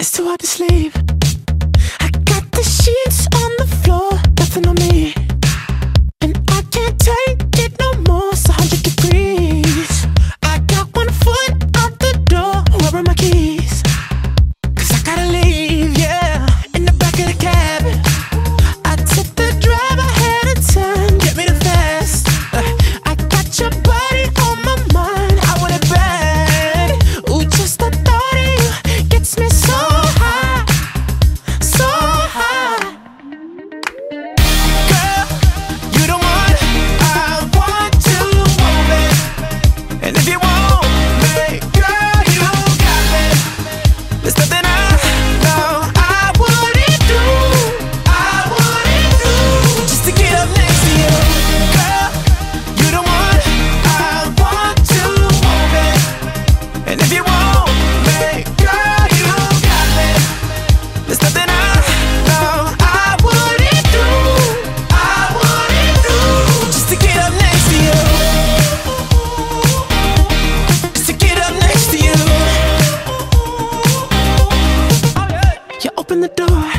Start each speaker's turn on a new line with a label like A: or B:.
A: It's too hard to sleep. I got the sheets on the floor, nothing on me, and I can't take it no more. It's 100 degrees. I got one foot out the door. Where are my keys? 'Cause I gotta leave, yeah. In the back of the cab, I took the drive ahead of time. Get me the fast. I got your body on my mind. I want it bad. Ooh, just the thought of you gets me so high, so high. Girl, you the one I want to move it. And if you want me, girl, you got me. There's nothing I know I wouldn't do, I wouldn't do, just to get up next to you. Girl, you the one I want to move it. And if you want me, girl, you got me. There's nothing I know I wouldn't do, I wouldn't do, just to get up next to you, just to get up next to you. You open the door,